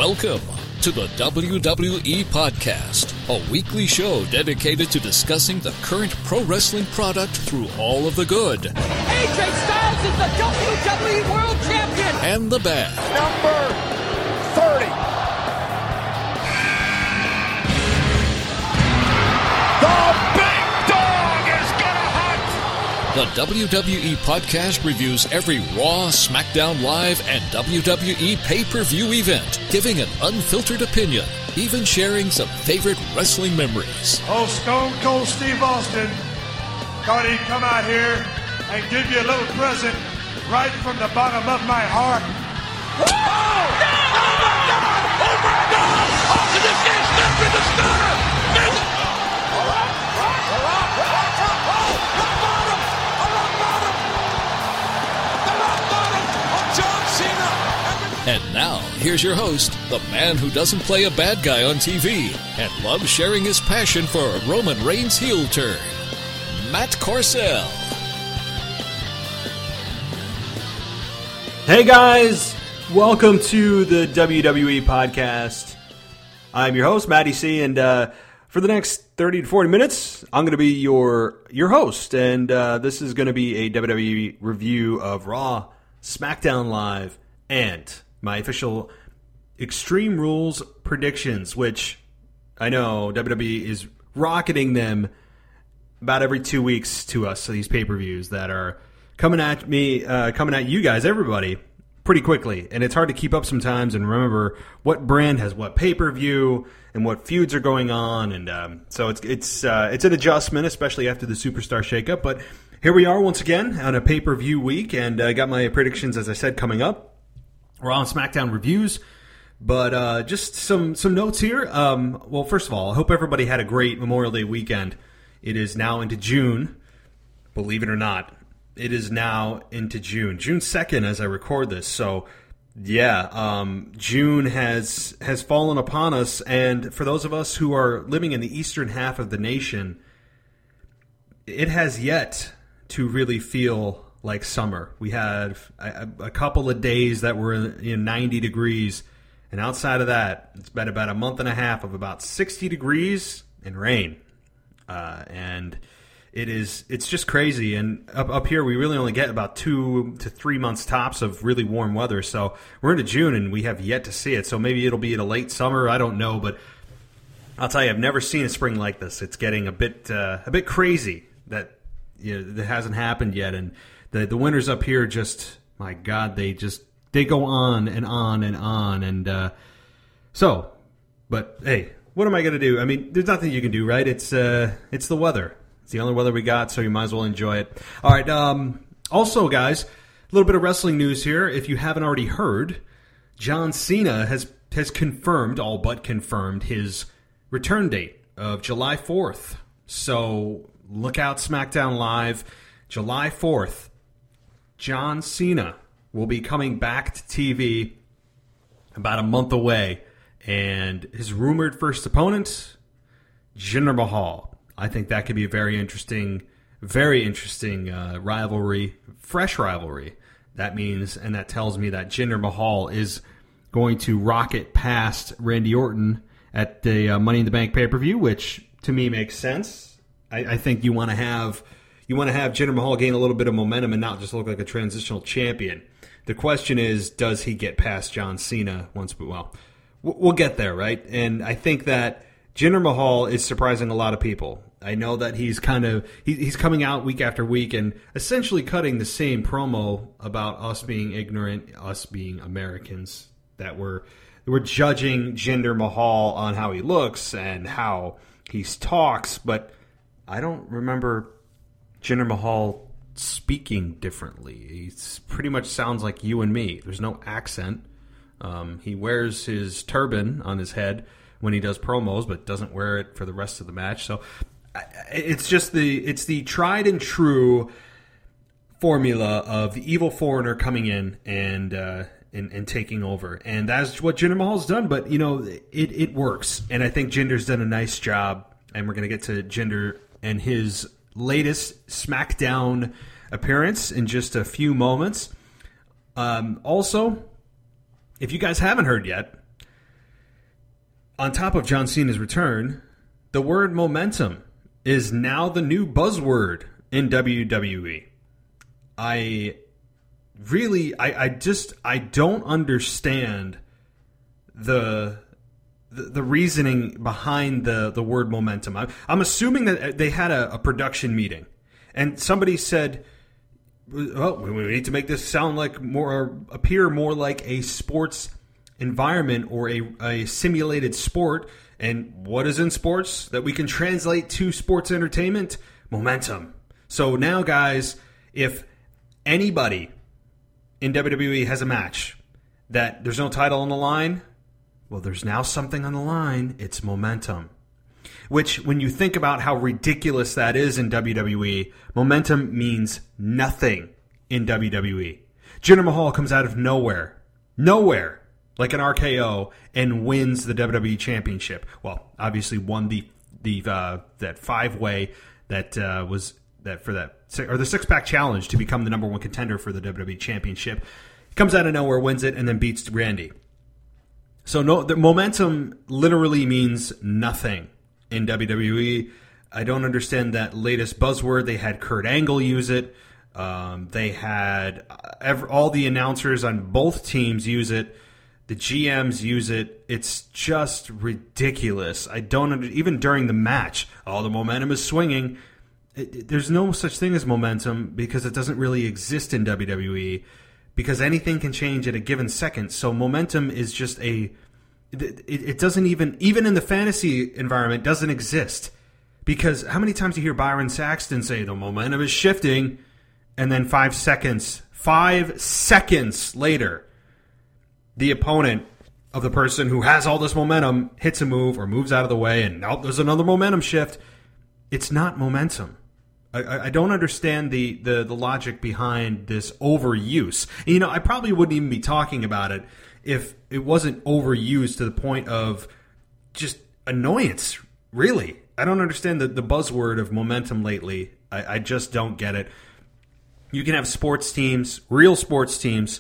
Welcome to the WWE Podcast, a weekly show dedicated to discussing the current pro wrestling product through all of the good. AJ Styles is the WWE World Champion! And the bad. Number 30. The big dog is gonna hunt! The WWE Podcast reviews every Raw, SmackDown Live, and WWE pay-per-view event, giving an unfiltered opinion, even sharing some favorite wrestling memories. Oh, Stone Cold Steve Austin thought he'd come out here and give you a little present right from the bottom of my heart. Oh! Oh my God! Oh my God! Austin just gets snapped in the stunner! And now, here's your host, the man who doesn't play a bad guy on TV and loves sharing his passion for a Roman Reigns heel turn, Matt Corcel. Hey guys, welcome to the WWE Podcast. I'm your host, Matty C, and for the next 30 to 40 minutes, I'm going to be your host, and this is going to be a WWE review of Raw, SmackDown Live, and my official Extreme Rules predictions, which I know WWE is rocketing them about every 2 weeks to us, so these pay-per-views that are coming at me, coming at you guys, everybody, pretty quickly. And it's hard to keep up sometimes and remember what brand has what pay-per-view and what feuds are going on. And so it's an adjustment, especially after the Superstar shakeup. But here we are once again on a pay-per-view week, and I got my predictions, as I said, coming up. We're on SmackDown reviews, but just some notes here. Well, first of all, I hope everybody had a great Memorial Day weekend. It is now into June, believe it or not. It is now into June 2nd as I record this. So, yeah, June has fallen upon us, and for those of us who are living in the eastern half of the nation, it has yet to really feel like summer. We had a couple of days that were in 90 degrees, and outside of that, it's been about a month and a half of about 60 degrees and rain. And it's just crazy. And up here, we really only get about 2 to 3 months tops of really warm weather. So we're into June, and we have yet to see it. So maybe it'll be in a late summer. I don't know, but I'll tell you, I've never seen a spring like this. It's getting a bit crazy that that hasn't happened yet, and the winters up here just, my God, they go on and on and on. And so, but hey, what am I going to do? I mean, there's nothing you can do, right? It's the weather. It's the only weather we got, so you might as well enjoy it. All right. Also, guys, a little bit of wrestling news here. If you haven't already heard, John Cena has confirmed, all but confirmed, his return date of July 4th. So look out, SmackDown Live, July 4th. John Cena will be coming back to TV about a month away, and his rumored first opponent, Jinder Mahal. I think that could be a very interesting rivalry, fresh rivalry. That means, and that tells me that Jinder Mahal is going to rocket past Randy Orton at the Money in the Bank pay-per-view, which to me makes sense. I think you want to have Jinder Mahal gain a little bit of momentum and not just look like a transitional champion. The question is, does he get past John Cena once? Well, we'll get there, right? And I think that Jinder Mahal is surprising a lot of people. I know that he's coming out week after week and essentially cutting the same promo about us being ignorant, us being Americans, that we're judging Jinder Mahal on how he looks and how he talks, but I don't remember Jinder Mahal speaking differently. He pretty much sounds like you and me. There's no accent. He wears his turban on his head when he does promos, but doesn't wear it for the rest of the match. So it's the tried and true formula of the evil foreigner coming in and taking over, and that's what Jinder Mahal's done. But it works, and I think Jinder's done a nice job. And we're going to get to Jinder and his latest SmackDown appearance in just a few moments. Also, if you guys haven't heard yet, on top of John Cena's return, the word momentum is now the new buzzword in WWE. I don't understand the reasoning behind the word momentum. I'm assuming that they had a production meeting, and somebody said, "Well, we need to make this sound like appear more like a sports environment or a simulated sport." And what is in sports that we can translate to sports entertainment? Momentum. So now, guys, if anybody in WWE has a match that there's no title on the line, well, there's now something on the line. It's momentum. Which, when you think about how ridiculous that is in WWE, momentum means nothing in WWE. Jinder Mahal comes out of nowhere, like an RKO, and wins the WWE Championship. Well, obviously won that 5-way or the six-pack challenge to become the number one contender for the WWE Championship. Comes out of nowhere, wins it, and then beats Randy. So the momentum literally means nothing in WWE. I don't understand that latest buzzword. They had Kurt Angle use it. They had all the announcers on both teams use it. The GMs use it. It's just ridiculous. I don't even during the match. Oh, the momentum is swinging. There's no such thing as momentum because it doesn't really exist in WWE. Because anything can change at a given second. So momentum is just it doesn't even in the fantasy environment, doesn't exist. Because how many times do you hear Byron Saxton say the momentum is shifting, and then 5 seconds later, the opponent of the person who has all this momentum hits a move or moves out of the way, and now there's another momentum shift. It's not momentum. I don't understand the logic behind this overuse. And, I probably wouldn't even be talking about it if it wasn't overused to the point of just annoyance, really. I don't understand the buzzword of momentum lately. I just don't get it. You can have sports teams, real sports teams,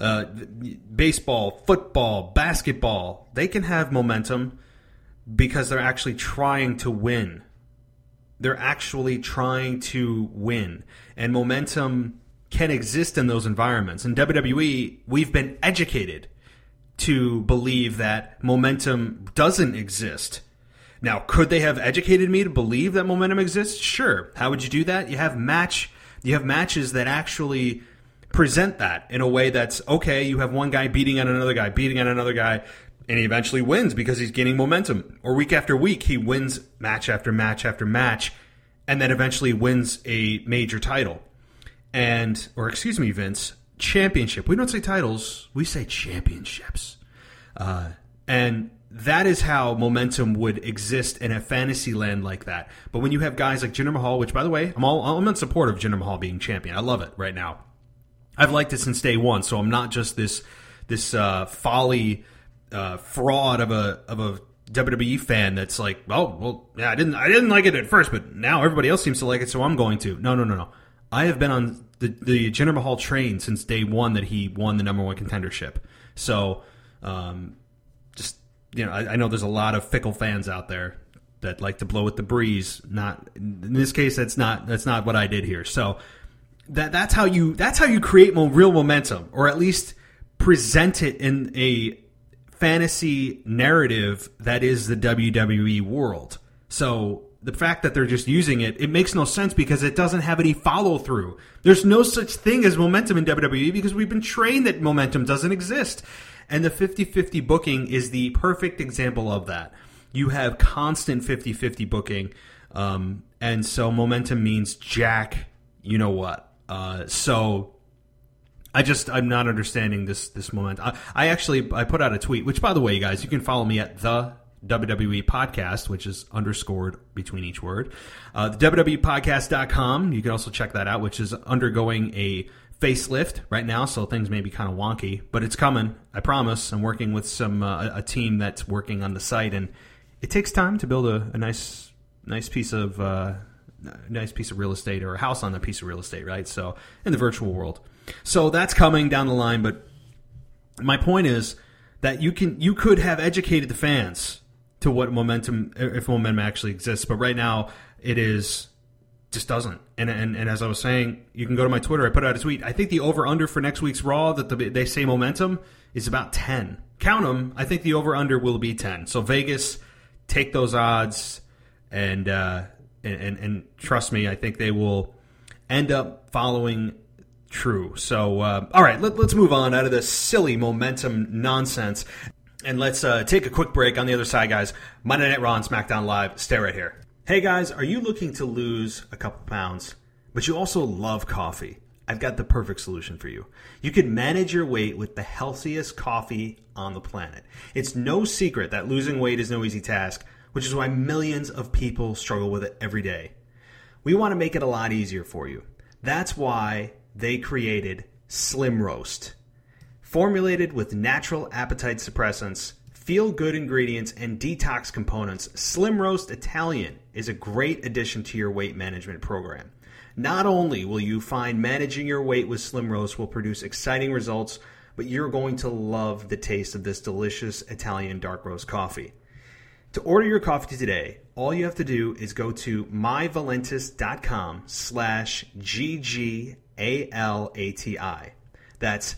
baseball, football, basketball. They can have momentum because they're actually trying to win. They're actually trying to win. And momentum can exist in those environments. In WWE, we've been educated to believe that momentum doesn't exist. Now, could they have educated me to believe that momentum exists? Sure. How would you do that? You have matches that actually present that in a way that's, okay, you have one guy beating on another guy, and he eventually wins because he's gaining momentum. Or week after week, he wins match after match after match, and then eventually wins a major title. Vince, championship. We don't say titles, we say championships. And that is how momentum would exist in a fantasy land like that. But when you have guys like Jinder Mahal, which, by the way, I'm in support of Jinder Mahal being champion. I love it right now. I've liked it since day one, so I'm not just this folly fraud of a WWE fan that's like, oh, well, yeah, I didn't like it at first, but now everybody else seems to like it, so I'm going to. No. I have been on the Jinder Mahal train since day one that he won the number one contendership. So, I know there's a lot of fickle fans out there that like to blow with the breeze. Not in this case. That's not what I did here. So that's how you create real momentum, or at least present it in a fantasy narrative that is the WWE world. So the fact that they're just using it makes no sense because it doesn't have any follow through. There's no such thing as momentum in WWE because we've been trained that momentum doesn't exist. And the 50-50 booking is the perfect example of that. You have constant 50-50 booking, and so momentum means jack, you know what. So I'm not understanding this momentum. I put out a tweet, which, by the way, you guys, you can follow me at the WWE Podcast, which is underscored between each word. The WWEpodcast.com, you can also check that out, which is undergoing a facelift right now, so things may be kind of wonky, but it's coming. I promise. I'm working with a team that's working on the site, and it takes time to build a nice piece of real estate, or a house on a piece of real estate, right? So in the virtual world, so that's coming down the line. But my point is that you could have educated the fans to what momentum, if momentum actually exists. But right now, it just doesn't. And as I was saying, you can go to my Twitter. I put out a tweet. I think the over-under for next week's Raw, that they say momentum, is about 10. Count them. I think the over-under will be 10. So Vegas, take those odds, and trust me, I think they will end up following true. So, all right, let's move on out of this silly momentum nonsense, and let's take a quick break. On the other side, guys, Monday Night Raw and SmackDown Live. Stay right here. Hey, guys, are you looking to lose a couple pounds, but you also love coffee? I've got the perfect solution for you. You can manage your weight with the healthiest coffee on the planet. It's no secret that losing weight is no easy task, which is why millions of people struggle with it every day. We want to make it a lot easier for you. That's why they created Slim Roast. Formulated with natural appetite suppressants, feel-good ingredients, and detox components, Slim Roast Italian is a great addition to your weight management program. Not only will you find managing your weight with Slim Roast will produce exciting results, but you're going to love the taste of this delicious Italian dark roast coffee. To order your coffee today, all you have to do is go to myvalentis.com/GGALATI. That's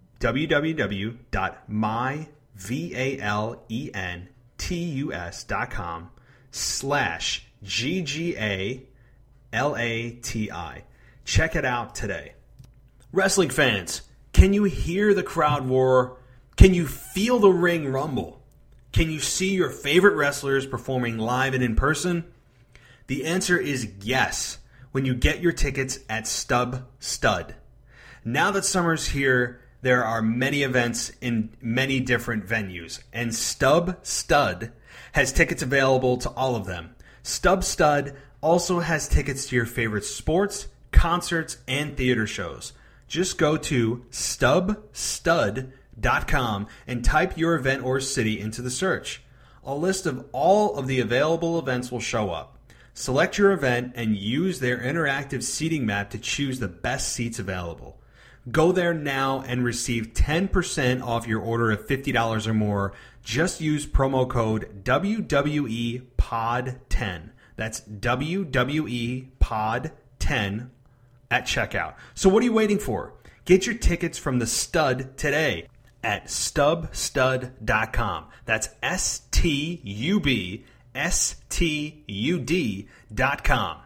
www.myvalentis.com/GGALATI. Check it out today. Wrestling fans, can you hear the crowd roar? Can you feel the ring rumble? Can you see your favorite wrestlers performing live and in person? The answer is yes when you get your tickets at Stub Stud. Now that summer's here, there are many events in many different venues, and Stub Stud has tickets available to all of them. Stub Stud also has tickets to your favorite sports, concerts, and theater shows. Just go to StubStud.com and type your event or city into the search. A list of all of the available events will show up. Select your event and use their interactive seating map to choose the best seats available. Go there now and receive 10% off your order of $50 or more. Just use promo code WWEPOD10. That's WWEPOD10 at checkout. So what are you waiting for? Get your tickets from the Stud today at StubStud.com. That's StubStud.com.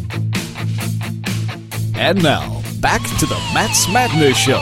And now, back to the Matt's Madness Show.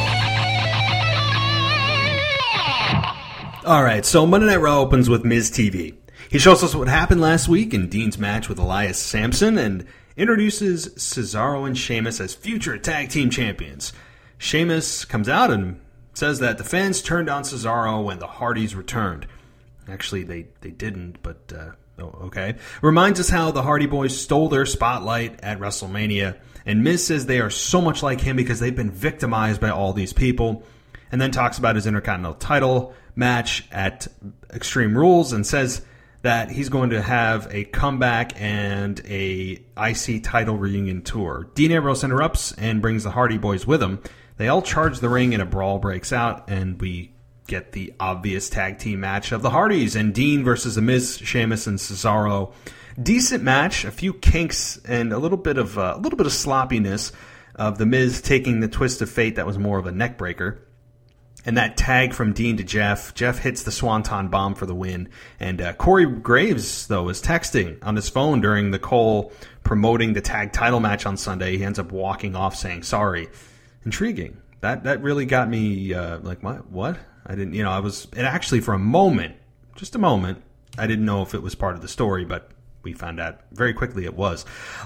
All right, so Monday Night Raw opens with Miz TV. He shows us what happened last week in Dean's match with Elias Samson and introduces Cesaro and Sheamus as future tag team champions. Sheamus comes out and says that the fans turned on Cesaro when the Hardys returned. Actually, they didn't, but okay. Reminds us how the Hardy Boys stole their spotlight at WrestleMania, and Miz says they are so much like him because they've been victimized by all these people, and then talks about his Intercontinental title match at Extreme Rules and says that he's going to have a comeback and a IC title reunion tour. Dean Ambrose interrupts and brings the Hardy Boys with him. They all charge the ring and a brawl breaks out, and we get the obvious tag team match of the Hardys and Dean versus The Miz, Sheamus, and Cesaro. Decent match, a few kinks, and a little bit of sloppiness of The Miz taking the twist of fate that was more of a neck breaker. And that tag from Dean to Jeff. Jeff hits the Swanton Bomb for the win. And Corey Graves, though, is texting on his phone during the Cole promoting the tag title match on Sunday. He ends up walking off saying sorry. Intriguing. That really got me like, what? I didn't, it actually for a moment, just a moment, I didn't know if it was part of the story, but we found out very quickly it was.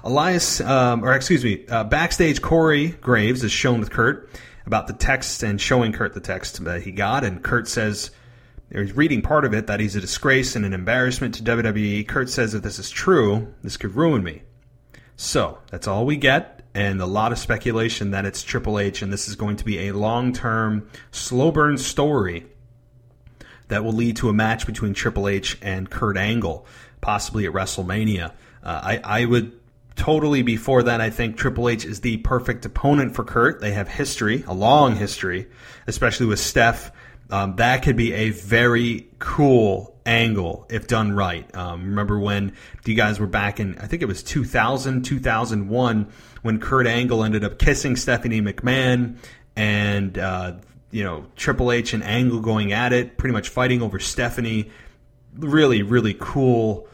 Backstage, Corey Graves is shown with Kurt about the text and showing Kurt the text that he got, and Kurt says, he's reading part of it, that he's a disgrace and an embarrassment to WWE. Kurt says if this is true, this could ruin me. So, that's all we get, and a lot of speculation that it's Triple H, and this is going to be a long-term, slow-burn story that will lead to a match between Triple H and Kurt Angle, possibly at WrestleMania. I would totally be for that. I think Triple H is the perfect opponent for Kurt. They have history, a long history, especially with Steph That could be a very cool angle if done right. Remember when you guys were back in, I think it was 2000, 2001, when Kurt Angle ended up kissing Stephanie McMahon and, Triple H and Angle going at it, pretty much fighting over Stephanie. Really, really cool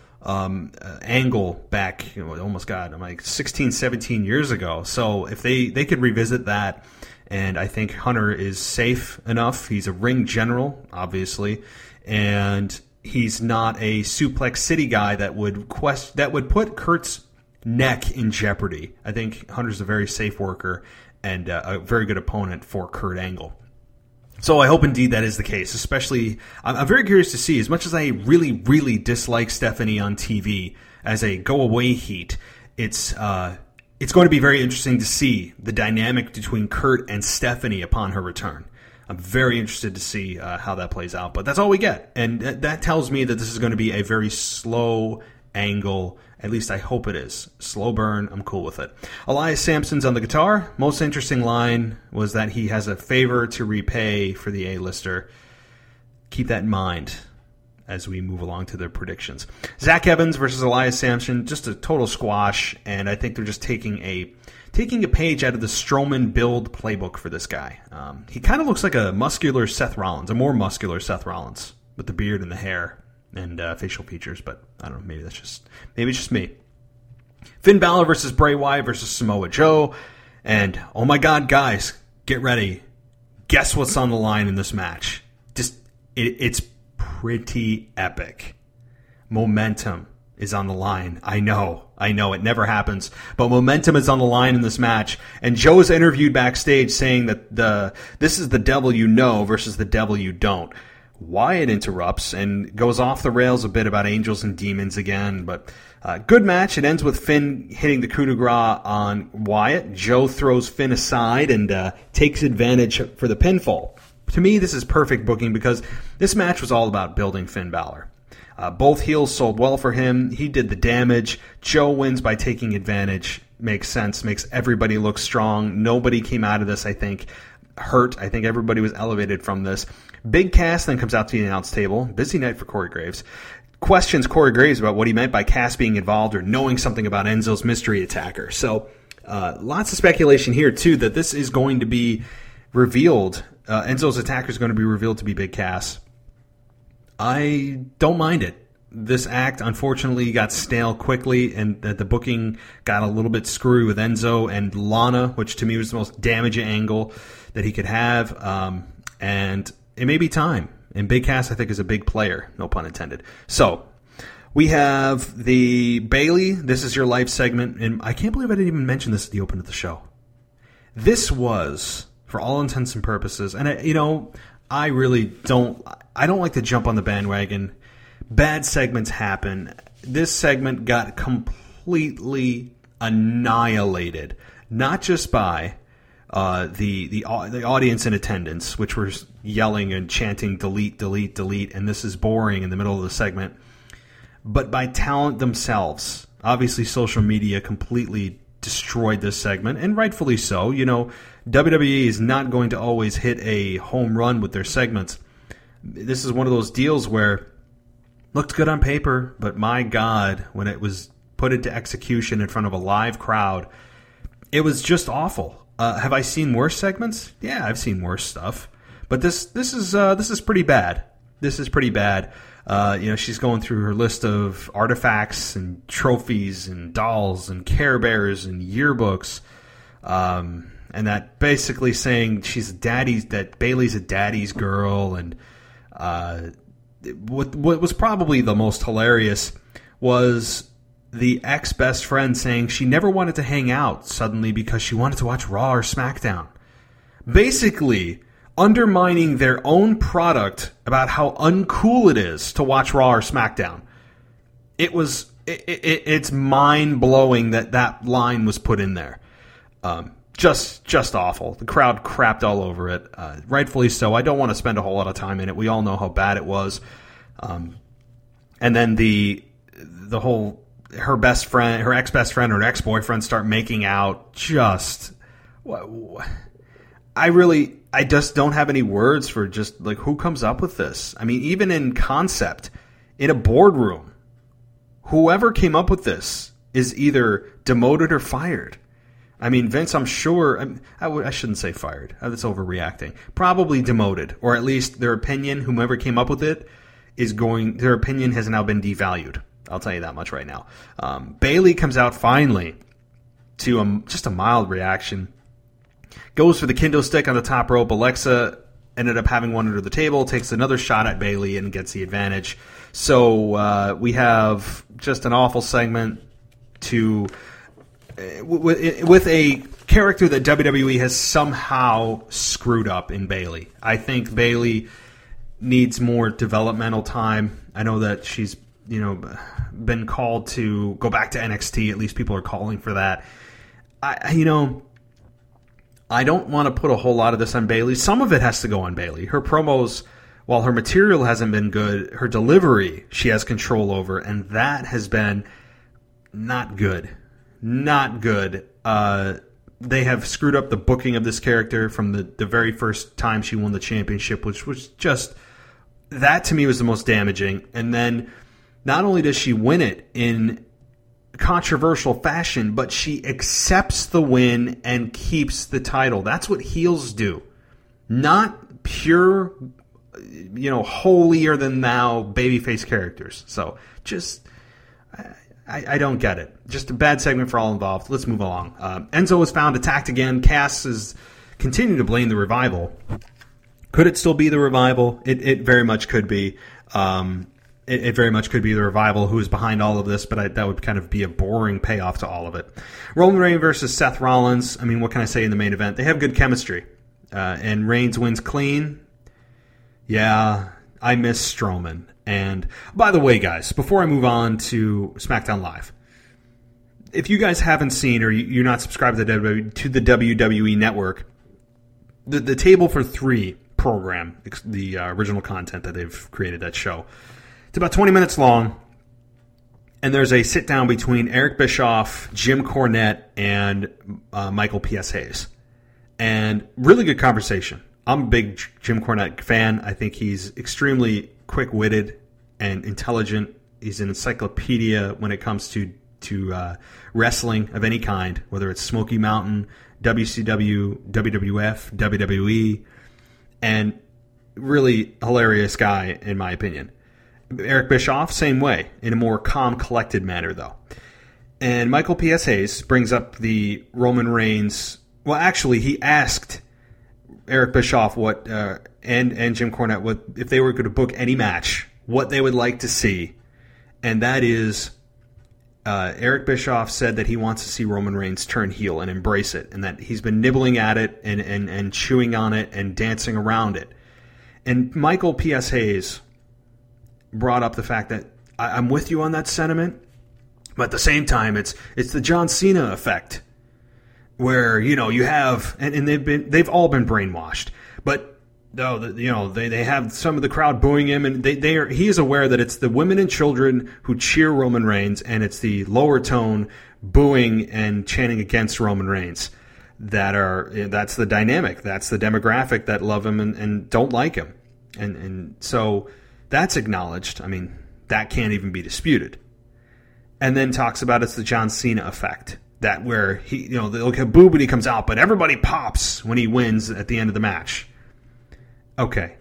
angle back, almost got, 16, 17 years ago. So if they could revisit that, and I think Hunter is safe enough. He's a ring general, obviously, and he's not a Suplex City guy that would put Kurt's neck in jeopardy. I think Hunter's a very safe worker and a very good opponent for Kurt Angle. So I hope indeed that is the case, especially I'm very curious to see, as much as I really, really dislike Stephanie on TV as a go-away heat, it's going to be very interesting to see the dynamic between Kurt and Stephanie upon her return. I'm very interested to see how that plays out, but that's all we get. And that tells me that this is going to be a very slow angle. At least I hope it is. Slow burn, I'm cool with it. Elias Sampson's on the guitar. Most interesting line was that he has a favor to repay for the A-lister. Keep that in mind as we move along to their predictions. Zach Evans versus Elias Sampson, just a total squash, and I think they're just taking a page out of the Strowman build playbook for this guy. He kind of looks like a muscular Seth Rollins, a more muscular Seth Rollins, with the beard and the hair and facial features, but I don't know, maybe it's just me. Finn Balor versus Bray Wyatt versus Samoa Joe, and oh my god, guys, get ready. Guess what's on the line in this match? It's pretty epic. Momentum is on the line. I know, it never happens, but momentum is on the line in this match, and Joe is interviewed backstage saying that this is the devil you know versus the devil you don't. Wyatt interrupts and goes off the rails a bit about angels and demons again, but good match. It ends with Finn hitting the coup de grace on Wyatt. Joe throws Finn aside and takes advantage for the pinfall. To me, this is perfect booking because this match was all about building Finn Balor. Both heels sold well for him. He did the damage. Joe wins by taking advantage. Makes sense. Makes everybody look strong. Nobody came out of this, I think, hurt. I think everybody was elevated from this. Big Cass then comes out to the announce table. Busy night for Corey Graves. Questions Corey Graves about what he meant by Cass being involved or knowing something about Enzo's mystery attacker. So lots of speculation here, too, that this is going to be revealed. Enzo's attacker is going to be revealed to be Big Cass. I don't mind it. This act, unfortunately, got stale quickly, and the booking got a little bit screwy with Enzo and Lana, which to me was the most damaging angle that he could have. And it may be time. And Big Cass, I think, is a big player, no pun intended. So we have the Bayley, This Is Your Life segment, and I can't believe I didn't even mention this at the open of the show. This was, for all intents and purposes, and I really don't like to jump on the bandwagon. Bad segments happen. This segment got completely annihilated, not just by the audience in attendance, which were yelling and chanting delete, delete, delete, and this is boring in the middle of the segment, but by talent themselves. Obviously, social media completely destroyed this segment, and rightfully so. WWE is not going to always hit a home run with their segments. This is one of those deals where looked good on paper, but my God, when it was put into execution in front of a live crowd, it was just awful. Have I seen worse segments? Yeah, I've seen worse stuff, but this is pretty bad. This is pretty bad. She's going through her list of artifacts and trophies and dolls and Care Bears and yearbooks, and that basically saying that Bayley's a daddy's girl, and what was probably the most hilarious was the ex-best friend saying she never wanted to hang out suddenly because she wanted to watch Raw or SmackDown. Basically undermining their own product about how uncool it is to watch Raw or SmackDown. It's mind-blowing that line was put in there. Just awful. The crowd crapped all over it. Rightfully so. I don't want to spend a whole lot of time in it. We all know how bad it was. And then the whole her best friend, her ex-best friend, or her ex-boyfriend start making out. I just don't have any words for just like who comes up with this. I mean, even in concept, in a boardroom, whoever came up with this is either demoted or fired. I mean, Vince, I'm sure, I shouldn't say fired. That's overreacting. Probably demoted, or at least their opinion, whomever came up with it, their opinion has now been devalued. I'll tell you that much right now. Bayley comes out finally to just a mild reaction. Goes for the kendo stick on the top rope. Alexa ended up having one under the table, takes another shot at Bayley and gets the advantage. So we have just an awful segment with a character that WWE has somehow screwed up in Bayley. I think Bayley needs more developmental time. I know that she's been called to go back to NXT. At least people are calling for that. I don't want to put a whole lot of this on Bayley. Some of it has to go on Bayley. Her promos, while her material hasn't been good, her delivery she has control over, and that has been not good. Not good. They have screwed up the booking of this character from the very first time she won the championship, which was just, that to me was the most damaging. And then not only does she win it in controversial fashion, but she accepts the win and keeps the title. That's what heels do. Not pure, holier than thou babyface characters. So just, I don't get it. Just a bad segment for all involved. Let's move along. Enzo was found attacked again. Cass is continuing to blame the Revival. Could it still be the Revival? It very much could be. It very much could be the Revival who is behind all of this, but that would kind of be a boring payoff to all of it. Roman Reigns versus Seth Rollins. I mean, what can I say in the main event? They have good chemistry. And Reigns wins clean. Yeah, I miss Strowman. And by the way, guys, before I move on to SmackDown Live, if you guys haven't seen or you're not subscribed to the WWE Network, the Table for Three program, the original content that they've created, that show, it's about 20 minutes long, and there's a sit-down between Eric Bischoff, Jim Cornette, and Michael P.S. Hayes. And really good conversation. I'm a big Jim Cornette fan. I think he's extremely quick-witted and intelligent. He's an encyclopedia when it comes to wrestling of any kind, whether it's Smoky Mountain, WCW, WWF, WWE, and really hilarious guy, in my opinion. Eric Bischoff, same way, in a more calm, collected manner, though. And Michael P.S. Hayes brings up the Roman Reigns. Well, actually, he asked Eric Bischoff and Jim Cornette what if they were going to book any match, what they would like to see. And that is, Eric Bischoff said that he wants to see Roman Reigns turn heel and embrace it, and that he's been nibbling at it and chewing on it and dancing around it. And Michael P.S. Hayes brought up the fact that I'm with you on that sentiment, but at the same time, it's the John Cena effect, where you have and they've all been brainwashed, but they have some of the crowd booing him, and he is aware that it's the women and children who cheer Roman Reigns, and it's the lower tone booing and chanting against Roman Reigns that's the dynamic, that's the demographic that love him and don't like him, and so. That's acknowledged. I mean, that can't even be disputed. And then talks about it's the John Cena effect. That where he, they'll get booed when he comes out, but everybody pops when he wins at the end of the match. Okay.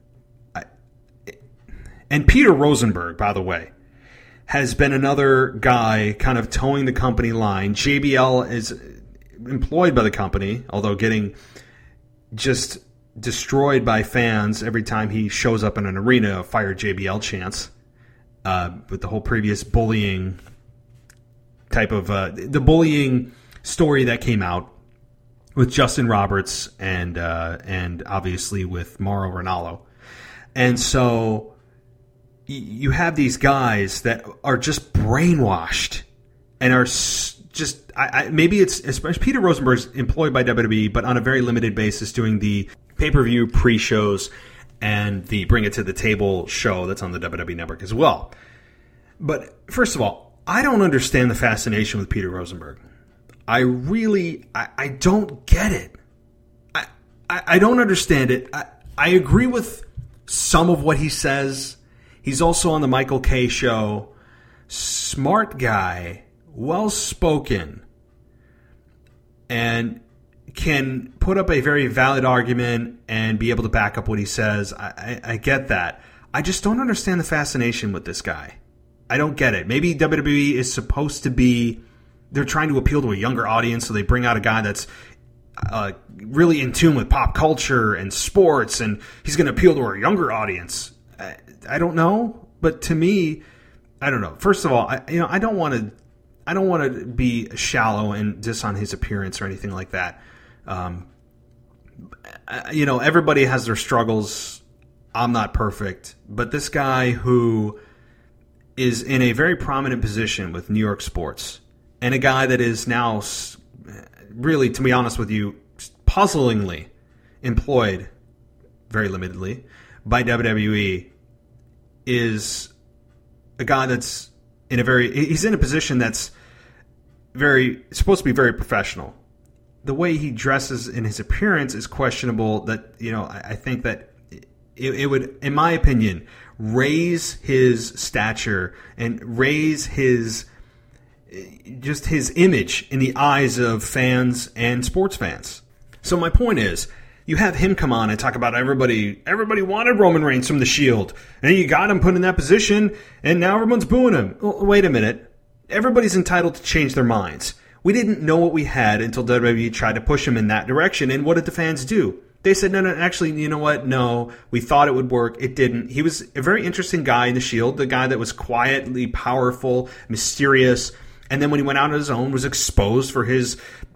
And Peter Rosenberg, by the way, has been another guy kind of towing the company line. JBL is employed by the company, although getting just destroyed by fans every time he shows up in an arena. Fire JBL chants with the whole previous bullying type of the bullying story that came out with Justin Roberts and obviously with Mauro Ranallo. And so you have these guys that are just brainwashed and are just maybe it's especially Peter Rosenberg's employed by WWE, but on a very limited basis doing the pay-per-view pre-shows and the Bring It to the Table show that's on the WWE Network as well. But first of all, I don't understand the fascination with Peter Rosenberg. I don't get it. I don't understand it. I agree with some of what he says. He's also on the Michael Kay show. Smart guy, well-spoken, and can put up a very valid argument and be able to back up what he says. I get that. I just don't understand the fascination with this guy. I don't get it. Maybe WWE is supposed to be, they're trying to appeal to a younger audience, so they bring out a guy that's really in tune with pop culture and sports, and he's going to appeal to a younger audience. I don't know, but to me, I don't know. First of all, I don't want to be shallow and diss on his appearance or anything like that. Everybody has their struggles. I'm not perfect, but this guy who is in a very prominent position with New York sports, and a guy that is now really, to be honest with you, puzzlingly employed, very limitedly, by WWE, is a guy that's he's in a position that's supposed to be very professional. The way he dresses in his appearance is questionable. That, I think that it would, in my opinion, raise his stature and raise his image in the eyes of fans and sports fans. So my point is, you have him come on and talk about everybody wanted Roman Reigns from the Shield, and you got him put in that position, and now everyone's booing him. Well, wait a minute. Everybody's entitled to change their minds. We didn't know what we had until WWE tried to push him in that direction, and what did the fans do? They said, no, actually, you know what? No, we thought it would work. It didn't. He was a very interesting guy in the Shield, the guy that was quietly powerful, mysterious, and then when he went out on his own, was exposed for his,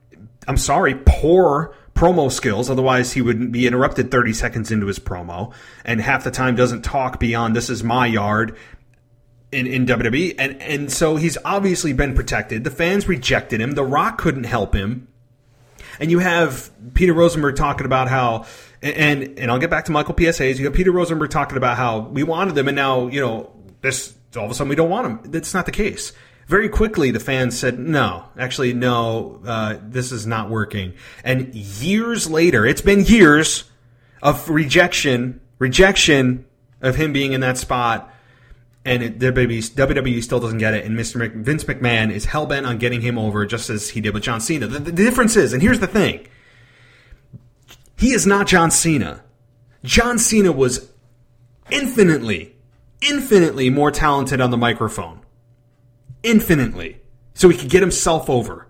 poor promo skills. Otherwise, he would be interrupted 30 seconds into his promo, and half the time doesn't talk beyond "this is my yard" in WWE. And so he's obviously been protected. The fans rejected him. The Rock couldn't help him. And you have Peter Rosenberg talking about how, and I'll get back to Michael PSAs. You have Peter Rosenberg talking about how we wanted them, and now, this all of a sudden we don't want them. That's not the case. Very quickly, the fans said, no, this is not working. And years later, it's been years of rejection of him being in that spot, and WWE still doesn't get it, and Vince McMahon is hell-bent on getting him over, just as he did with John Cena. The difference is, and here's the thing, he is not John Cena. John Cena was infinitely more talented on the microphone. Infinitely. So he could get himself over.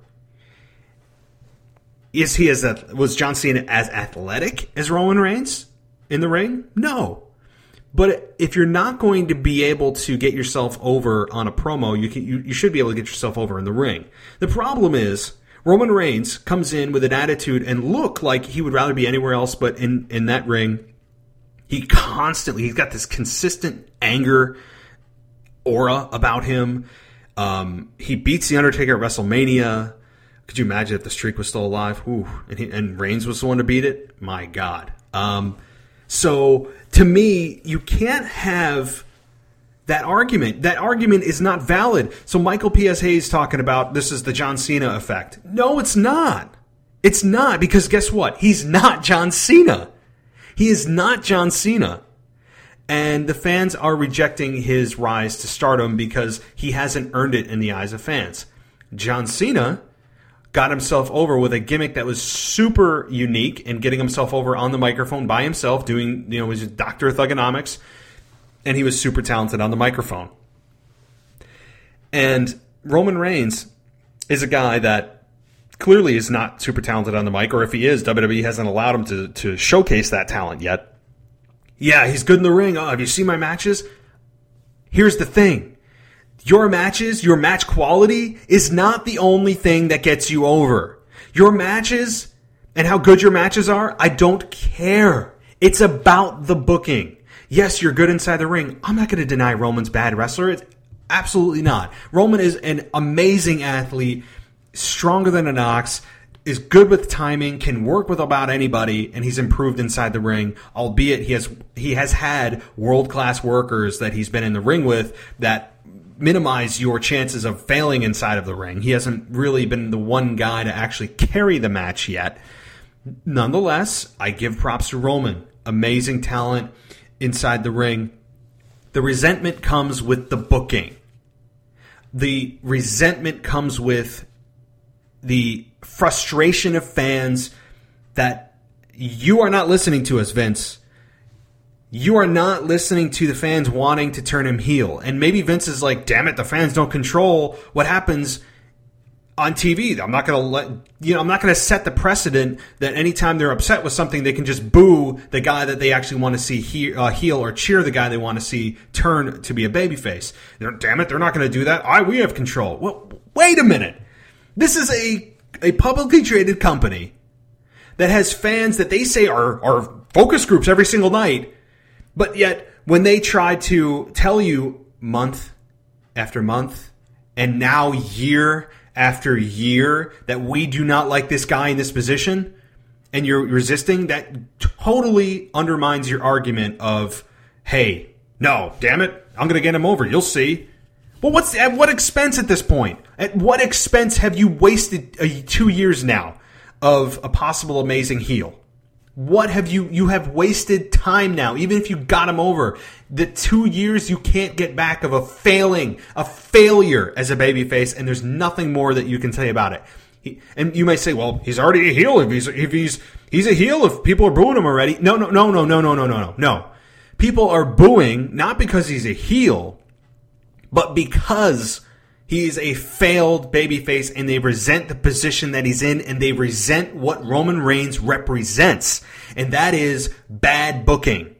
Was John Cena as athletic as Roman Reigns in the ring? No. But if you're not going to be able to get yourself over on a promo, you should be able to get yourself over in the ring. The problem is, Roman Reigns comes in with an attitude and look like he would rather be anywhere else but in that ring. He's got this consistent anger aura about him. He beats The Undertaker at WrestleMania. Could you imagine if the streak was still alive? Ooh, and Reigns was the one to beat it? My God. So, to me, you can't have that argument. That argument is not valid. So Michael P.S. Hayes talking about this is the John Cena effect. No, it's not. It's not, because guess what? He's not John Cena. He is not John Cena. And the fans are rejecting his rise to stardom because he hasn't earned it in the eyes of fans. John Cena got himself over with a gimmick that was super unique and getting himself over on the microphone by himself, doing, his Dr. Thugonomics, and he was super talented on the microphone. And Roman Reigns is a guy that clearly is not super talented on the mic, or if he is, WWE hasn't allowed him to showcase that talent yet. Yeah, he's good in the ring. Oh, have you seen my matches? Here's the thing. Your matches, your match quality is not the only thing that gets you over. Your matches and how good your matches are, I don't care. It's about the booking. Yes, you're good inside the ring. I'm not going to deny Roman's bad wrestler. It's absolutely not. Roman is an amazing athlete, stronger than an ox, is good with timing, can work with about anybody, and he's improved inside the ring, albeit he has had world-class workers that he's been in the ring with that minimize your chances of failing inside of the ring. He hasn't really been the one guy to actually carry the match yet. Nonetheless, I give props to Roman. Amazing talent inside the ring. The resentment comes with the booking. The resentment comes with the frustration of fans that you are not listening to us, Vince. You are not listening to the fans wanting to turn him heel. And maybe Vince is like, damn it, the fans don't control what happens on TV. I'm not going to set the precedent that anytime they're upset with something, they can just boo the guy that they actually want to see heel or cheer the guy they want to see turn to be a babyface. Damn it, they're not going to do that. We have control. Well, wait a minute. This is a publicly traded company that has fans that they say are focus groups every single night, but yet when they try to tell you month after month and now year after year that we do not like this guy in this position, and you're resisting, that totally undermines your argument of, hey, no, damn it, I'm going to get him over. You'll see. Well, at what expense at this point? At what expense have you wasted 2 years now of a possible amazing heel? What have you have wasted time now, even if you got him over. The 2 years you can't get back of a failure as a babyface, and there's nothing more that you can say about it. And you may say, well, he's already a heel if he's a heel if people are booing him already. No. People are booing not because he's a heel, but because he's a failed babyface, and they resent the position that he's in, and they resent what Roman Reigns represents. And that is bad booking.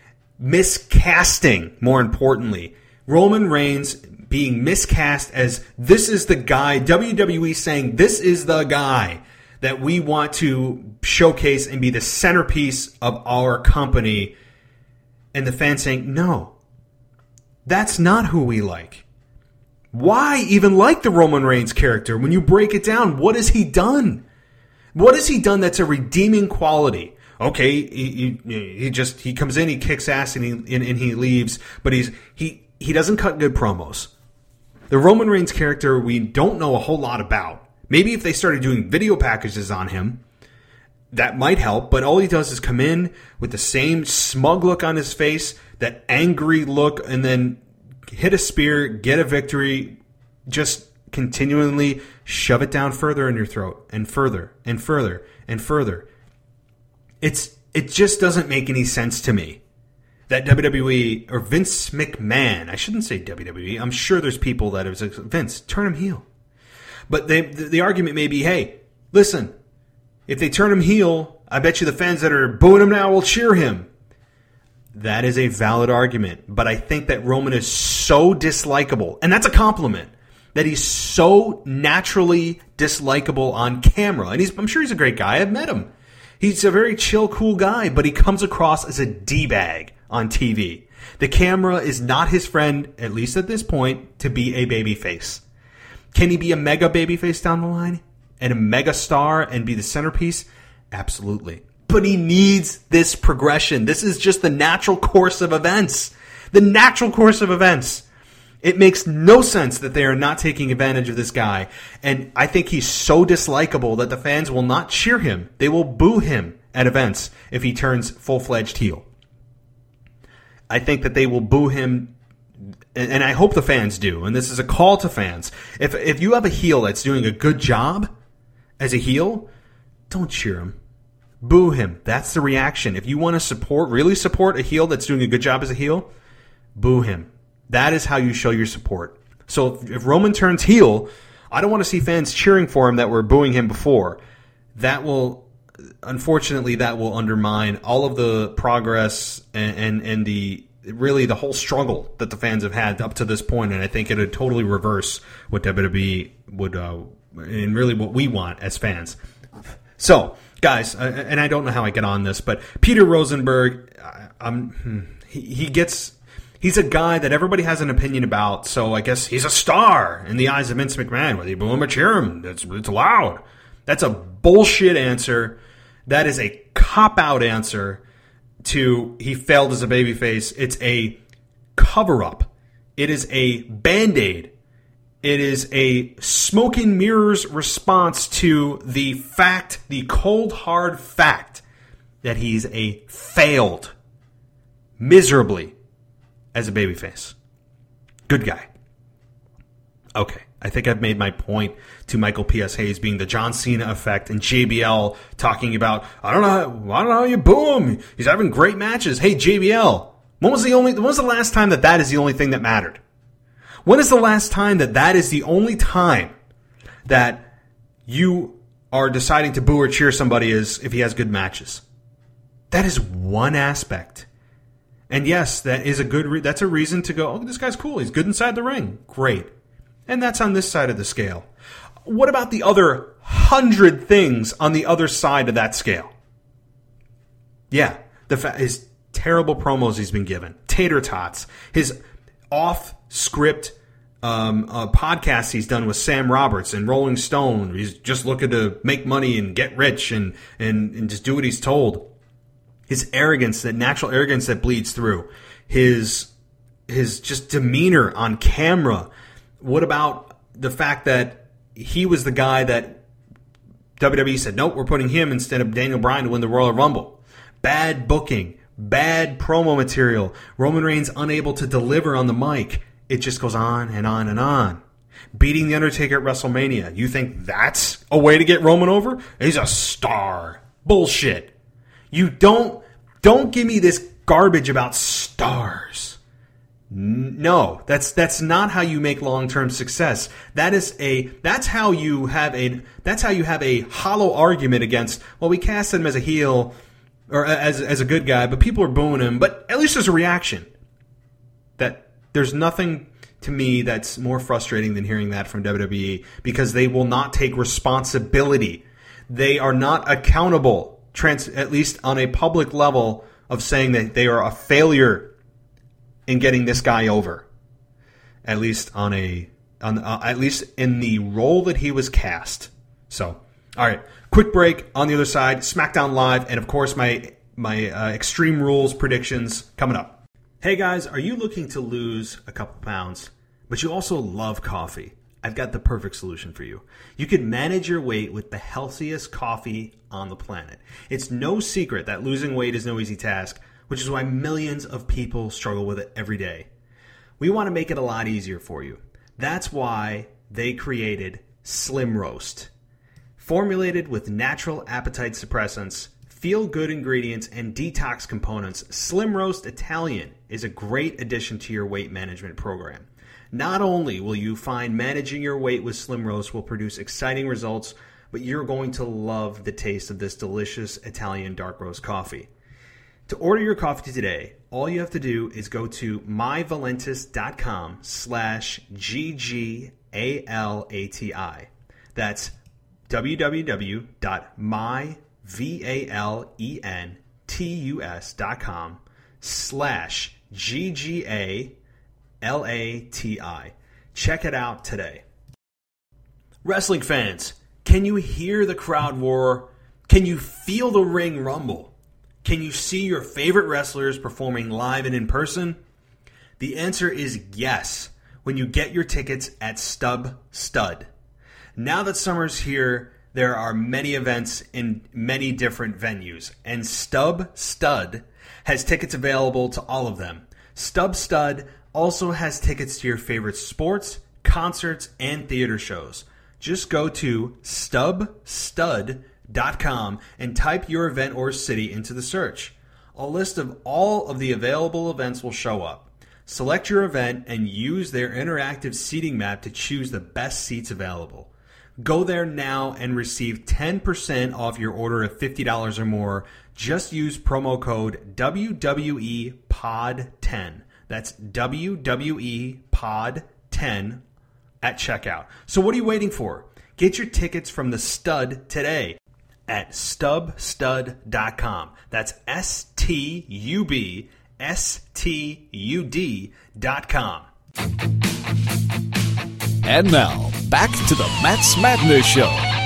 Miscasting, more importantly. Roman Reigns being miscast as this is the guy, WWE saying this is the guy that we want to showcase and be the centerpiece of our company. And the fans saying, no, that's not who we like. Why even like the Roman Reigns character? When you break it down, what has he done? What has he done that's a redeeming quality? Okay, he comes in, he kicks ass, and he leaves, but he doesn't cut good promos. The Roman Reigns character we don't know a whole lot about. Maybe if they started doing video packages on him, that might help, but all he does is come in with the same smug look on his face, that angry look, and then hit a spear, get a victory, just continually shove it down further in your throat, and further, and further, and further. It just doesn't make any sense to me that WWE, or Vince McMahon, I shouldn't say WWE, I'm sure there's people that have said, Vince, turn him heel. But the argument may be, hey, listen, if they turn him heel, I bet you the fans that are booing him now will cheer him. That is a valid argument, but I think that Roman is so dislikable, and that's a compliment, that he's so naturally dislikable on camera. And I'm sure he's a great guy. I've met him. He's a very chill, cool guy, but he comes across as a D-bag on TV. The camera is not his friend, at least at this point, to be a babyface. Can he be a mega babyface down the line and a mega star and be the centerpiece? Absolutely. But he needs this progression. This is just the natural course of events. The natural course of events. It makes no sense that they are not taking advantage of this guy. And I think he's so dislikable that the fans will not cheer him. They will boo him at events if he turns full-fledged heel. I think that they will boo him, and I hope the fans do. And this is a call to fans. If you have a heel that's doing a good job as a heel, don't cheer him. Boo him. That's the reaction. If you want to really support a heel that's doing a good job as a heel, boo him. That is how you show your support. So if Roman turns heel, I don't want to see fans cheering for him that were booing him before. Unfortunately, that will undermine all of the progress and the whole struggle that the fans have had up to this point. And I think it would totally reverse what WWE would, and really what we want as fans. So, guys, and I don't know how I get on this, but Peter Rosenberg, he's a guy that everybody has an opinion about, so I guess he's a star in the eyes of Vince McMahon. Whether you boo him or cheer him, it's loud. That's a bullshit answer. That is a cop-out answer to he failed as a babyface. It's a cover-up. It is a Band-Aid It is a smoke and mirrors response to the cold hard fact that he's failed miserably as a babyface. Good guy. Okay, I think I've made my point to Michael P.S. Hayes being the John Cena effect and JBL talking about, I don't know how you boo him. He's having great matches. Hey, JBL, when was the last time that is the only thing that mattered? When is the last time that is the only time that you are deciding to boo or cheer somebody is if he has good matches? That is one aspect. And yes, that is that's a reason to go, oh, this guy's cool. He's good inside the ring. Great. And that's on this side of the scale. What about the other 100 things on the other side of that scale? Yeah, his terrible promos he's been given, tater tots, his off-script podcasts he's done with Sam Roberts and Rolling Stone. He's just looking to make money and get rich and just do what he's told. His arrogance, that natural arrogance that bleeds through. His just demeanor on camera. What about the fact that he was the guy that WWE said, nope, we're putting him instead of Daniel Bryan to win the Royal Rumble? Bad booking, bad promo material, Roman Reigns unable to deliver on the mic. It just goes on and on and on. Beating The Undertaker at WrestleMania. You think that's a way to get Roman over? He's a star. Bullshit. You don't give me this garbage about stars. No, that's not how you make long-term success. That's how you have a hollow argument against, well, we cast him as a heel or as a good guy, but people are booing him, but at least there's a reaction. That there's nothing to me that's more frustrating than hearing that from WWE, because they will not take responsibility. They are not accountable, at least on a public level, of saying that they are a failure in getting this guy over, at least at least in the role that he was cast. So, all right, quick break. On the other side, SmackDown Live, and of course my Extreme Rules predictions coming up. Hey guys, are you looking to lose a couple pounds, but you also love coffee? I've got the perfect solution for you. You can manage your weight with the healthiest coffee on the planet. It's no secret that losing weight is no easy task, which is why millions of people struggle with it every day. We want to make it a lot easier for you. That's why they created Slim Roast. Formulated with natural appetite suppressants, feel-good ingredients, and detox components, Slim Roast Italian is a great addition to your weight management program. Not only will you find managing your weight with Slim Roast will produce exciting results, but you're going to love the taste of this delicious Italian dark roast coffee. To order your coffee today, all you have to do is go to myvalentis.com/GGALATI. That's www.myvalentis.com/GGALATI. Check it out today. Wrestling fans, can you hear the crowd roar? Can you feel the ring rumble? Can you see your favorite wrestlers performing live and in person? The answer is yes when you get your tickets at Stub Stud. Now that summer's here, there are many events in many different venues, and Stub Stud has tickets available to all of them. Stub Stud also has tickets to your favorite sports, concerts, and theater shows. Just go to StubStud.com and type your event or city into the search. A list of all of the available events will show up. Select your event and use their interactive seating map to choose the best seats available. Go there now and receive 10% off your order of $50 or more. Just use promo code WWEPOD10. That's WWEPOD10 at checkout. So what are you waiting for? Get your tickets from the Stud today at StubStud.com. That's StubStud.com. And now, back to the Matt's Madness Show.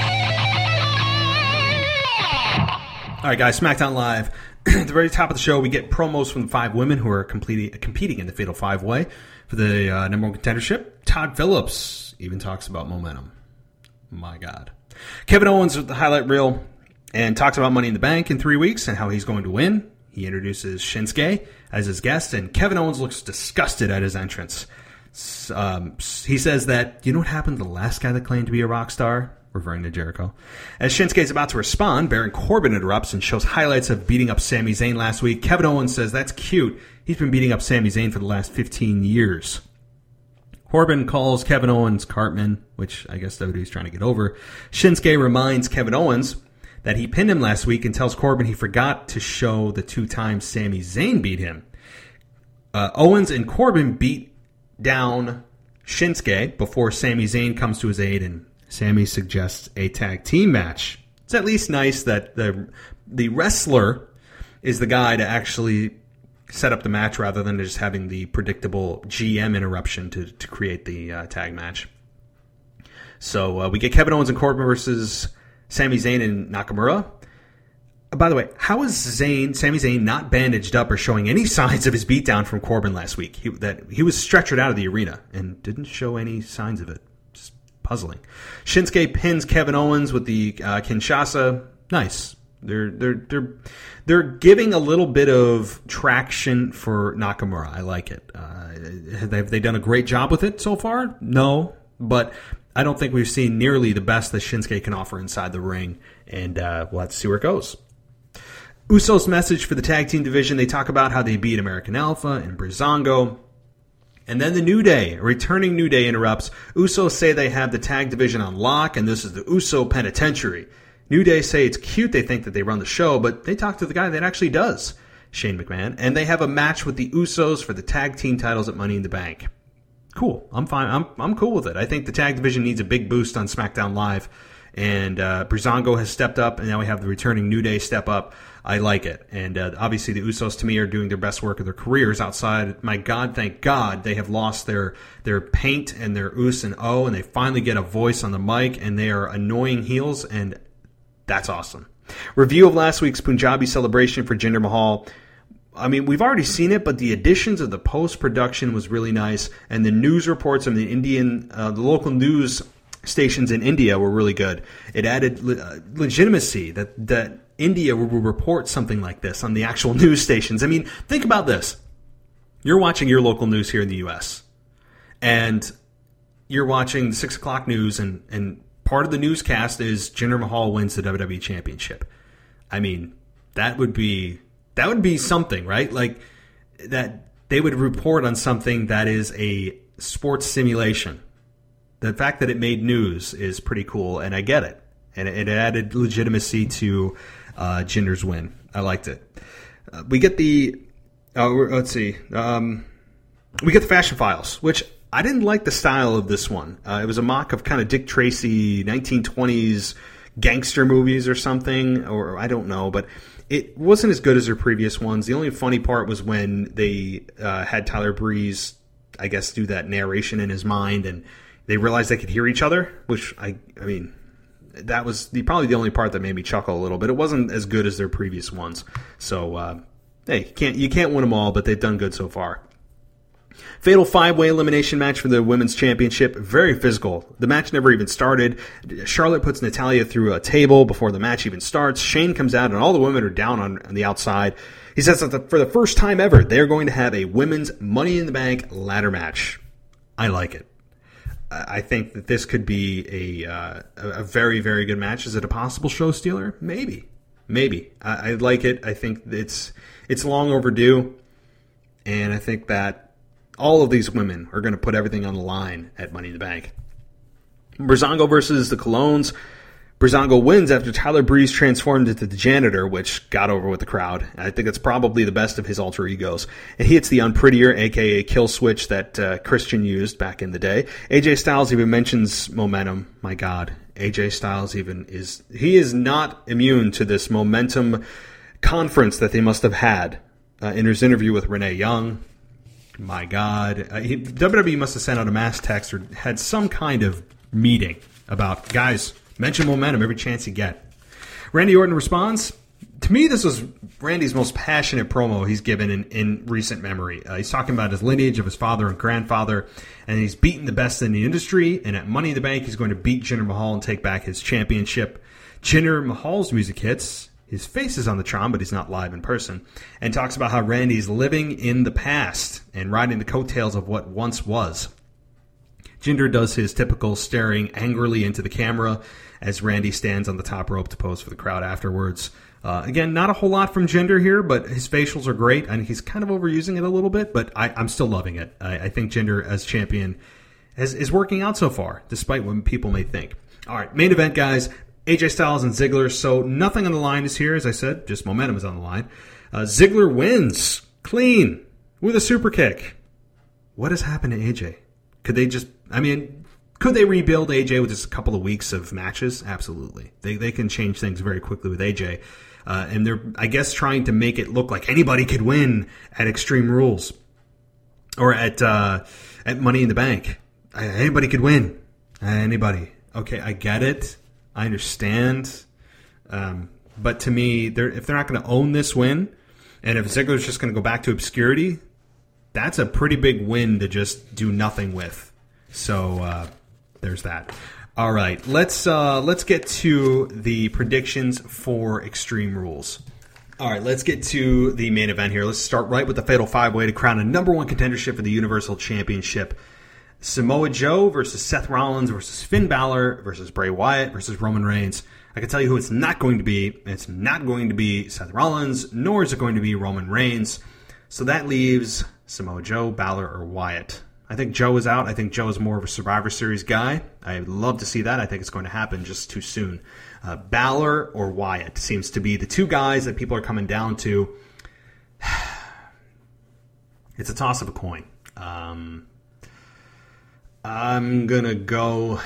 All right, guys, SmackDown Live. At the very top of the show, we get promos from the 5 women who are competing in the Fatal 5-Way. for the number one contendership. Todd Phillips even talks about momentum. My God. Kevin Owens with the highlight reel and talks about Money in the Bank in 3 weeks and how he's going to win. He introduces Shinsuke as his guest, and Kevin Owens looks disgusted at his entrance. He says that, you know what happened to the last guy that claimed to be a rock star? Referring to Jericho. As Shinsuke is about to respond, Baron Corbin interrupts and shows highlights of beating up Sami Zayn last week. Kevin Owens says that's cute. He's been beating up Sami Zayn for the last 15 years. Corbin calls Kevin Owens Cartman, which I guess WWE's trying to get over. Shinsuke reminds Kevin Owens that he pinned him last week and tells Corbin he forgot to show the 2 times Sami Zayn beat him. Owens and Corbin beat down Shinsuke before Sami Zayn comes to his aid, and Sami suggests a tag team match. It's at least nice that the wrestler is the guy to actually set up the match rather than just having the predictable GM interruption to create the tag match. So we get Kevin Owens and Corbin versus Sami Zayn and Nakamura. By the way, how is Sami Zayn not bandaged up or showing any signs of his beatdown from Corbin last week? He was stretchered out of the arena and didn't show any signs of it. Just puzzling. Shinsuke pins Kevin Owens with the Kinshasa. Nice. They're giving a little bit of traction for Nakamura. I like it. Have they done a great job with it so far? No, but I don't think we've seen nearly the best that Shinsuke can offer inside the ring, and we'll have to see where it goes. Usos' message for the tag team division, they talk about how they beat American Alpha and Breezango. And then the New Day, returning New Day interrupts. Usos say they have the tag division on lock, and this is the Uso Penitentiary. New Day say it's cute they think that they run the show, but they talk to the guy that actually does, Shane McMahon, and they have a match with the Usos for the tag team titles at Money in the Bank. Cool. I'm fine. I'm cool with it. I think the tag division needs a big boost on SmackDown Live, and Breezango has stepped up, and now we have the returning New Day step up. I like it. And obviously the Usos, to me, are doing their best work of their careers outside. My God, thank God, they have lost their paint and their Us and O, and they finally get a voice on the mic, and they are annoying heels, and that's awesome. Review of last week's Punjabi celebration for Jinder Mahal. I mean, we've already seen it, but the additions of the post-production was really nice, and the news reports from the local news stations in India were really good. It added legitimacy that India will report something like this on the actual news stations. I mean, think about this. You're watching your local news here in the U.S., and you're watching the 6 o'clock news, and part of the newscast is Jinder Mahal wins the WWE Championship. I mean, that would be something, right? Like, that they would report on something that is a sports simulation. The fact that it made news is pretty cool, and I get it. And it added legitimacy to Jinder's win. I liked it. We get the we get the Fashion Files, which I didn't like the style of this one. It was a mock of kind of Dick Tracy 1920s gangster movies or something, or I don't know, but it wasn't as good as their previous ones. The only funny part was when they had Tyler Breeze, I guess, do that narration in his mind, and they realized they could hear each other, which, I mean, that was probably the only part that made me chuckle a little bit. It wasn't as good as their previous ones. So, hey, you can't win them all, but they've done good so far. Fatal 5-way elimination match for the Women's Championship. Very physical. The match never even started. Charlotte puts Natalya through a table before the match even starts. Shane comes out, and all the women are down on the outside. He says that for the first time ever, they're going to have a women's Money in the Bank ladder match. I like it. I think that this could be a very, very good match. Is it a possible show stealer? Maybe. I like it. I think it's long overdue, and I think that all of these women are going to put everything on the line at Money in the Bank. Breezango versus the Colognes. Breezango wins after Tyler Breeze transformed into the janitor, which got over with the crowd. I think it's probably the best of his alter egos. And he hits the unprettier, a.k.a. kill switch that Christian used back in the day. AJ Styles even mentions momentum. My God, AJ Styles he is not immune to this momentum conference that they must have had in his interview with Renee Young. My God. WWE must have sent out a mass text or had some kind of meeting about, guys, mention momentum every chance you get. Randy Orton responds To me, this was Randy's most passionate promo he's given in recent memory. He's talking about his lineage of his father and grandfather, and he's beaten the best in the industry, and at Money in the Bank, he's going to beat Jinder Mahal and take back his championship. Jinder Mahal's music hits. His face is on the Tron, but he's not live in person, and talks about how Randy's living in the past and riding the coattails of what once was. Jinder does his typical staring angrily into the camera as Randy stands on the top rope to pose for the crowd afterwards. Again, not a whole lot from Jinder here, but his facials are great, and he's kind of overusing it a little bit, but I'm still loving it. I think Jinder as champion is working out so far, despite what people may think. All right, main event, guys. AJ Styles and Ziggler, so nothing on the line is here, as I said, just momentum is on the line. Ziggler wins, clean, with a super kick. What has happened to AJ? Could they rebuild AJ with just a couple of weeks of matches? Absolutely. They can change things very quickly with AJ. And they're, I guess, trying to make it look like anybody could win at Extreme Rules. Or at Money in the Bank. Anybody could win. Anybody. Okay, I get it. I understand. But to me, if they're not going to own this win, and if Ziggler's just going to go back to obscurity, that's a pretty big win to just do nothing with. So there's that. All right, let's get to the predictions for Extreme Rules. All right, let's get to the main event here. Let's start right with the Fatal 5-Way to crown a number one contendership for the Universal Championship. Samoa Joe versus Seth Rollins versus Finn Balor versus Bray Wyatt versus Roman Reigns. I can tell you who it's not going to be. It's not going to be Seth Rollins, nor is it going to be Roman Reigns. So that leaves Samoa Joe, Balor, or Wyatt. I think Joe is out. I think Joe is more of a Survivor Series guy. I'd love to see that. I think it's going to happen just too soon. Balor or Wyatt seems to be the two guys that people are coming down to. It's a toss of a coin. I'm gonna go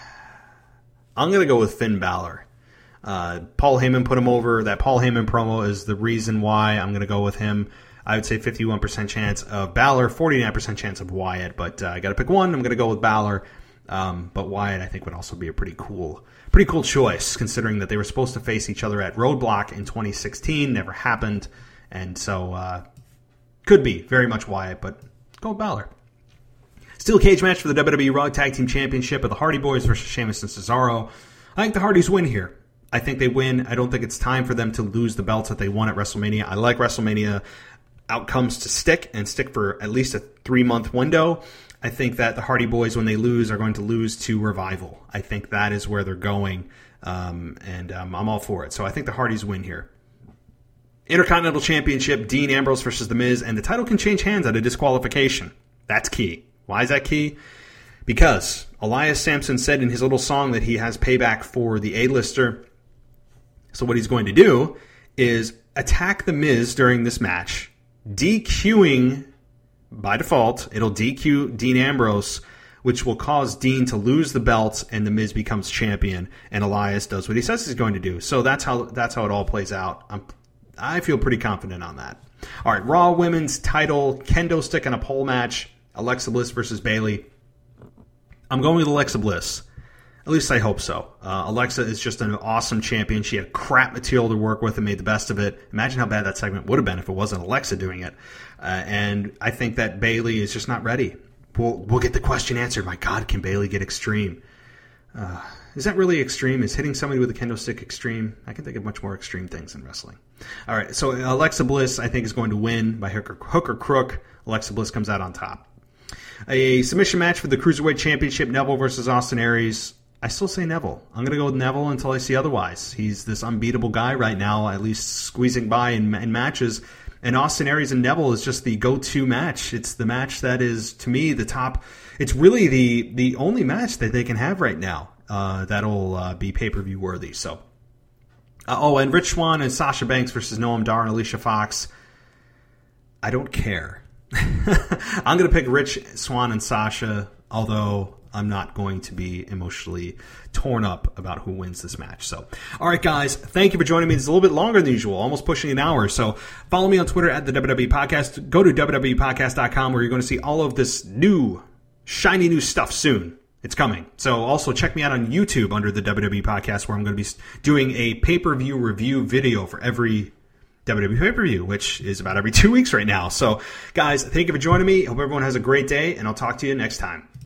with Finn Balor. Paul Heyman put him over. That Paul Heyman promo is the reason why I'm gonna go with him. I would say 51% chance of Balor, 49% chance of Wyatt, but I got to pick one. I'm going to go with Balor, but Wyatt I think would also be a pretty cool choice, considering that they were supposed to face each other at Roadblock in 2016, never happened, and so could be very much Wyatt, but go with Balor. Steel cage match for the WWE Raw Tag Team Championship of the Hardy Boys versus Sheamus and Cesaro. I think the Hardys win here. I think they win. I don't think it's time for them to lose the belts that they won at WrestleMania. I like WrestleMania outcomes to stick for at least a 3-month window. I think that the Hardy Boys, when they lose, are going to lose to Revival. I think that is where they're going, and I'm all for it. So I think the Hardys win here. Intercontinental Championship, Dean Ambrose versus The Miz, and the title can change hands at a disqualification. That's key. Why is that key? Because Elias Sampson said in his little song that he has payback for the A-lister. So what he's going to do is attack The Miz during this match, DQing, by default, it'll DQ Dean Ambrose, which will cause Dean to lose the belt, and The Miz becomes champion, and Elias does what he says he's going to do. So that's how it all plays out. I feel pretty confident on that. All right, Raw Women's title, kendo stick and a pole match, Alexa Bliss versus Bayley. I'm going with Alexa Bliss. At least I hope so. Alexa is just an awesome champion. She had crap material to work with and made the best of it. Imagine how bad that segment would have been if it wasn't Alexa doing it. And I think that Bayley is just not ready. We'll get the question answered. My God, can Bayley get extreme? Is that really extreme? Is hitting somebody with a kendo stick extreme? I can think of much more extreme things in wrestling. All right, so Alexa Bliss, I think, is going to win by hook or crook. Alexa Bliss comes out on top. A submission match for the Cruiserweight Championship, Neville versus Austin Aries. I still say Neville. I'm going to go with Neville until I see otherwise. He's this unbeatable guy right now, at least squeezing by in matches. And Austin Aries and Neville is just the go-to match. It's the match that is, to me, the top. It's really the only match that they can have right now that'll be pay-per-view worthy. So, and Rich Swann and Sasha Banks versus Noam Dar and Alicia Fox. I don't care. I'm going to pick Rich Swann and Sasha, although I'm not going to be emotionally torn up about who wins this match. So, all right, guys, thank you for joining me. It's a little bit longer than usual, almost pushing an hour. So follow me on Twitter at the WWE Podcast. Go to WWEpodcast.com where you're going to see all of this shiny new stuff soon. It's coming. So also check me out on YouTube under the WWE Podcast, where I'm going to be doing a pay-per-view review video for every WWE pay-per-view, which is about every 2 weeks right now. So, guys, thank you for joining me. Hope everyone has a great day, and I'll talk to you next time.